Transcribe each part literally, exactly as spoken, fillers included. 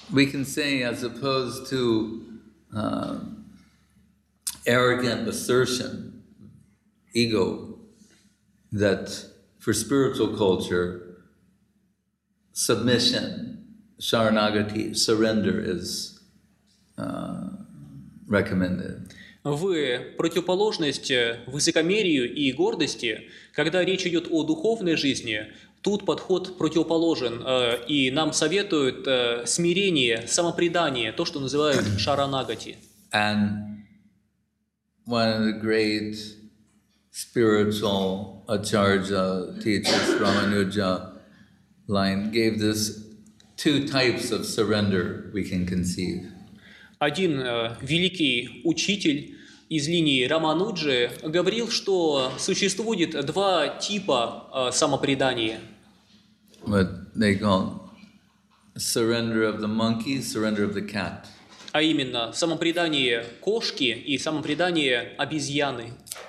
we can say, as opposed to uh, arrogant assertion, ego, that for spiritual culture, submission, sharanagati, surrender is uh, recommended. В противоположность высокомерию и гордости, когда речь идет о духовной жизни, тут подход противоположен, и нам советуют смирение, самопредание, то, что называют шаранагати. And one of the great spiritual acharya teachers, Ramanuja, line gave this two types of surrender we can conceive. Один э, великий учитель из линии Рамануджи говорил, что существует два типа э, самопредания. What they call surrender of the monkey, surrender of the cat. А именно самопредание кошки и самопредание обезьяны.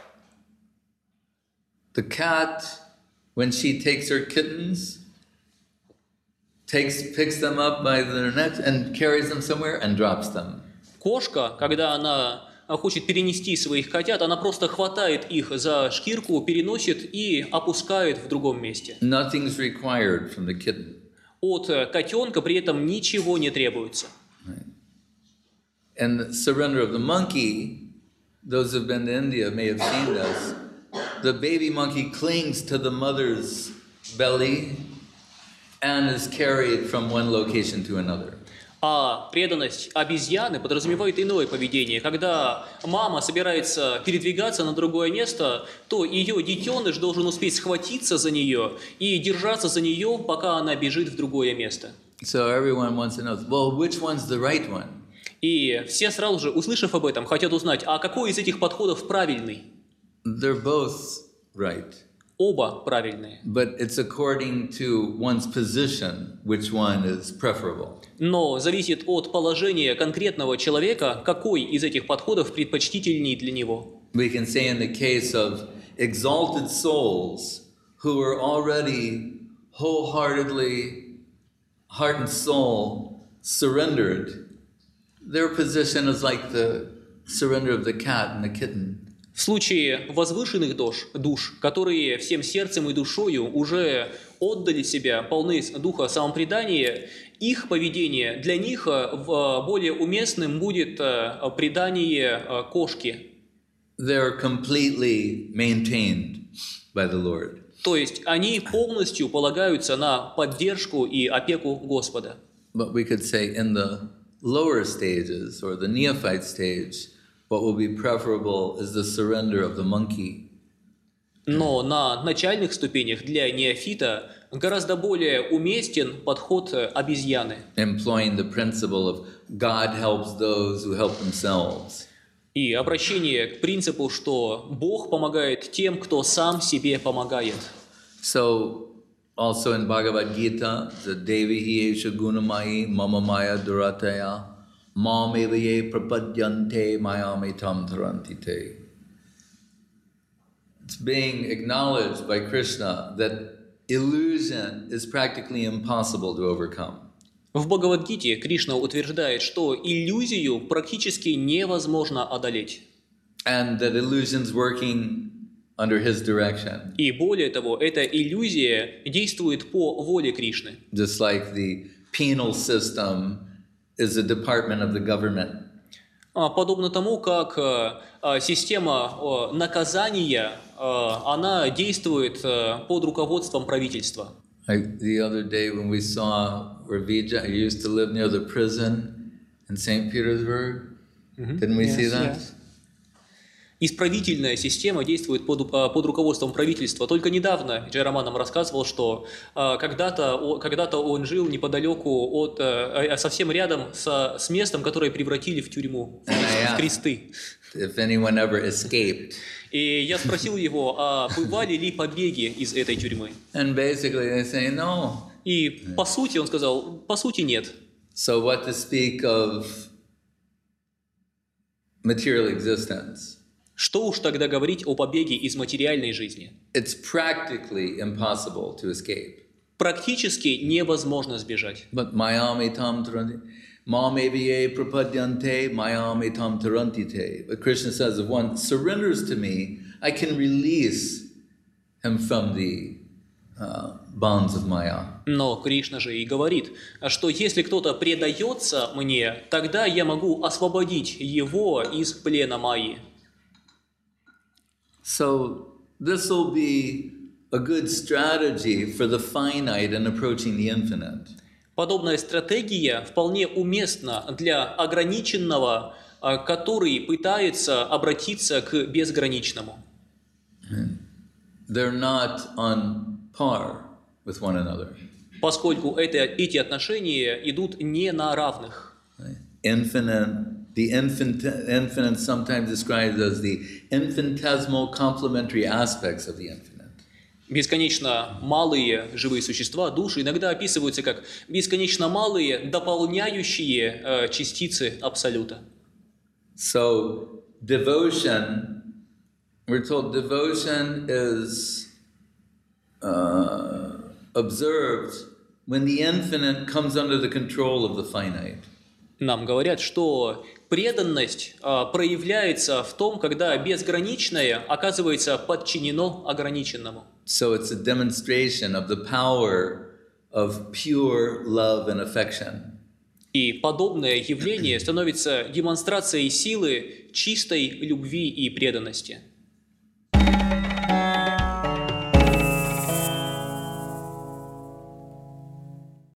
The cat, when she takes her kittens, takes, picks them up by their necks and carries them somewhere and drops them. Кошка, когда она хочет перенести своих котят, она просто хватает их за шкирку, переносит и опускает в другом месте. Nothing's required from the kitten. От котенка при этом ничего не требуется. Right. And the surrender of the monkey, those who've been to India may have seen this. The baby monkey clings to the mother's belly and is carried from one location to another. А преданность обезьяны подразумевает иное поведение. Когда мама собирается передвигаться на другое место, то ее детеныш должен успеть схватиться за нее и держаться за нее, пока она бежит в другое место. So everyone wants to know, well, which one's the right one? И все сразу же, услышав об этом, хотят узнать, а какой из этих подходов правильный? They're both right. Оба правильные. But it's according to one's position which one is preferable. Но зависит от положения конкретного человека, какой из этих подходов предпочтительней для него. We can say in the case of exalted souls who are already wholeheartedly, heart and soul, surrendered, their position is like the surrender of the cat and the kitten. В случае возвышенных душ, душ, которые всем сердцем и душою уже отдали себя, полны духа самопредания, их поведение для них более уместным будет предание кошки. They're completely maintained by the Lord. То есть они полностью полагаются на поддержку и опеку Господа. But we could say in the lower stages or the neophyte stage, what will be preferable is the surrender of the monkey. Но на начальных ступенях для неофита гораздо более уместен подход обезьяны. Employing the principle of God helps those who help themselves. И обращение к принципу, что Бог помогает тем, кто сам себе помогает. So also in Bhagavad Gita, the Devi Esha Gunamai Mama Maya Durataya Mamevaye Prapadyante Mayamitam Tarantite. It's being acknowledged by Krishna that illusion is practically impossible to overcome. В Бхагавад-гите Кришна утверждает, что иллюзию практически невозможно одолеть. And that illusion's working under his direction. И более того, эта иллюзия действует по воле Кришны. Just like the penal system is a department of the government. Подобно тому, как система наказания, она действует под руководством правительства. Like the other day when we saw Ravija, who used to live near the prison in Saint Petersburg, mm-hmm. Didn't we yes, see that? Yes. Исправительная система действует под, под руководством правительства. Только недавно Джай Роман нам рассказывал, что а, когда-то, когда-то он жил неподалеку от, а, совсем рядом со, с местом, которое превратили в тюрьму, в кресты. If anyone ever escaped. И я спросил его, а бывали ли побеги из этой тюрьмы? And basically they say no. И по сути он сказал, по сути нет. So what to speak of material existence? Что уж тогда говорить о побеге из материальной жизни? It's practically impossible to escape. практически невозможно сбежать. But mayame tam taranti, mameviye prapadyante, mayame tam tarantite. But Krishna says, if one surrenders to me, I can release him from the uh, bonds of Maya. Но Кришна же и говорит, что если кто-то предается мне, тогда я могу освободить его из плена Майи. So this will be a good strategy for the finite in approaching the infinite. Подобная стратегия вполне уместна для ограниченного, который пытается обратиться к безграничному. They're not on par with one another. Поскольку это, эти отношения идут не на равных. Infinite, the infant, infinite sometimes described as the infinitesimal complementary aspects of the infinite. Бесконечно малые живые существа, души, иногда описываются как бесконечно малые дополняющие э, частицы Абсолюта. So devotion, we're told devotion is uh, observed when the infinite comes under the control of the finite. Нам говорят, что преданность э, проявляется в том, когда безграничное оказывается подчинено ограниченному. So it's a demonstration of the power of pure love and affection. И подобное явление становится демонстрацией силы чистой любви и преданности.